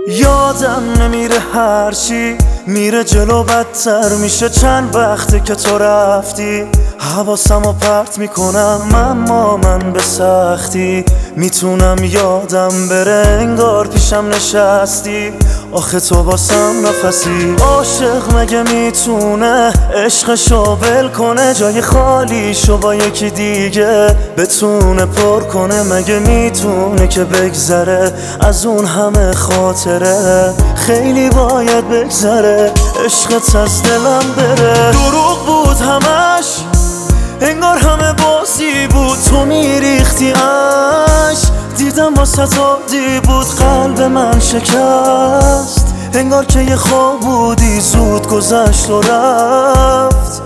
یادم نمیره هرچی میره جلو بدتر میشه. چند وقته که تو رفتی حواسمو پرت میکنم، اما من به سختی میتونم یادم بره انگار پیشم نشستی. آخه تو واسم نفسی. عاشق مگه میتونه عشقشو ول کنه، جای خالیشو با یکی دیگه بتونه پر کنه؟ مگه میتونه که بگذره از اون همه خاطره؟ خیلی باید بگذره عشقت از دلم بره. دروغ بود همش، انگار همه بازی بود، تو میریختی عشق. دیدم واسه عادی بود، قلب من شکست. انگار که یه خواب بودی زود گذشت و رفت.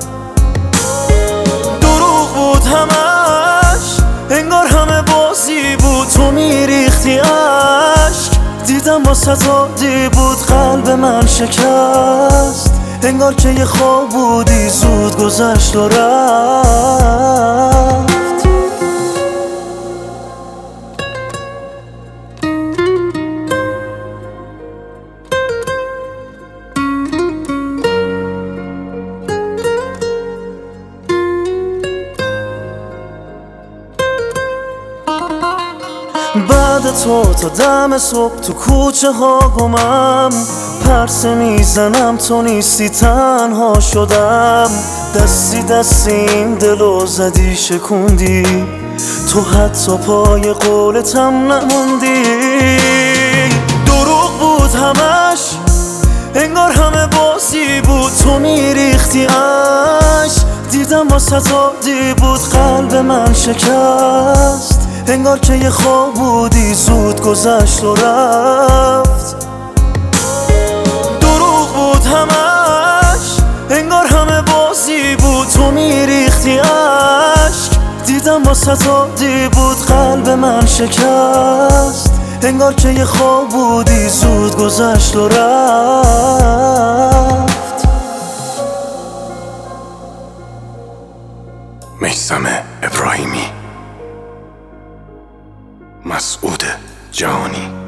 دروغ بود همش، انگار همه بازی بود، تو میریختی عشق. دیدم واسه عادی بود، قلب من شکست. انگار که یه خواب بودی زود گذشت و رفت. بعد تو تا دم صبح تو کوچه ها گمم، پرسه میزنم تو نیستی تنها شدم. دستی دستی این دلو زدی شکوندی، تو حتی پای قولتم نموندی. دروغ بود همش، انگار همه بازی بود، تو میریختی عشق. دیدم واسه عادی بود، قلب من شکست. انگار که یه خواب بودی زود گذشت و رفت. دروغ بود همش، انگار همه بازی بود، تو میریختی عشق. دیدم واسه عادی بود، قلب من شکست. انگار که یه خواب بودی زود گذشت و رفت. میثم ابراهیمی، مسعود جهانی.